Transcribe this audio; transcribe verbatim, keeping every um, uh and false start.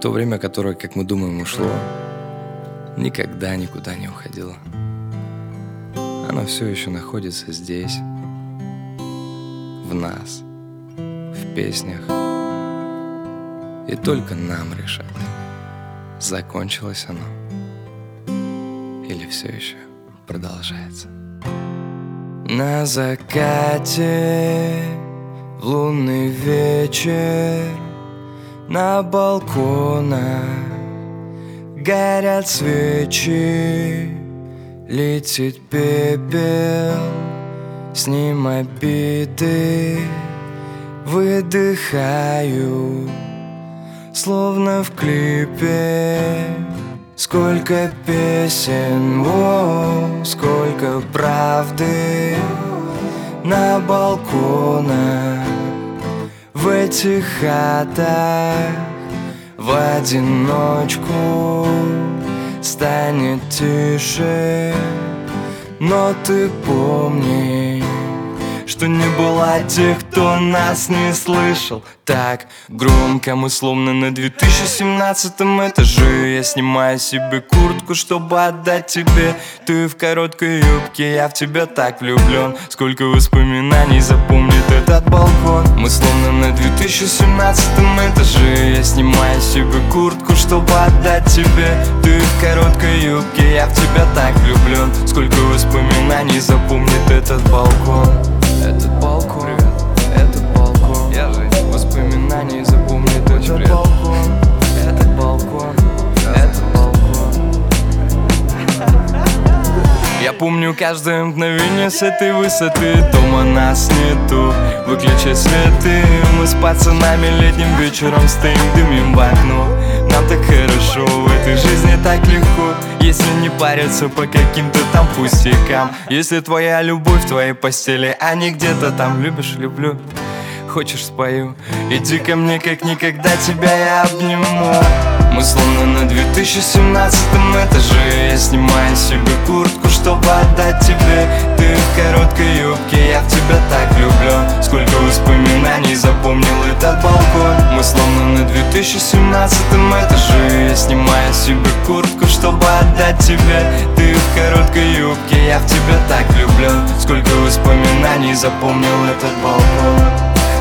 То время, которое, как мы думаем, ушло, никогда никуда не уходило. Оно все еще находится здесь, в нас, в песнях. И только нам решать, закончилось оно или все еще продолжается. На закате, в лунный вечер, на балконах горят свечи, летит пепел, с ним обиды. Выдыхаю, словно в клипе. Сколько песен, о, сколько правды на балконах, в этих хатах. В одиночку станет тише, но ты помни, что не было тех, кто нас не слышал так громко. Мы словно на две тысячи семнадцатом этаже. Я снимаю себе куртку, чтобы отдать тебе. Ты в короткой юбке, я в тебя так влюблен. Сколько воспоминаний запомнит этот балкон. Мы словно на две тысячи семнадцатом этаже. Я снимаю себе куртку, чтобы отдать тебе. Ты в короткой юбке, я в тебя так влюблен. Сколько воспоминаний запомнит этот балкон. Этот балкон, этот балкон, я же воспоминания запомнит этот привет. Балкон, этот балкон, этот балкон. Я помню каждое мгновение с этой высоты. Дома нас нету, выключай свет, и мы с пацанами летним вечером стоим, дымим в окно. Нам так хорошо, в этой жизни так легко, если не париться по каким-то там пустякам. Если твоя любовь в твоей постели, а не где-то там. Любишь, люблю, хочешь, спою. Иди ко мне, как никогда тебя я обниму. Мы словно на две тысячи семнадцатом этаже. Я снимаю себе куртку, чтобы отдать тебе. Ты в короткой юбке, я в тебя так влюблен. Сколько воспоминаний запомнил этот балкон. Мы словно на две тысячи семнадцатом этаже. Я снимаю себе куртку, чтобы отдать тебе. Ты в короткой юбке, я в тебя так влюблен. Сколько воспоминаний запомнил этот балкон.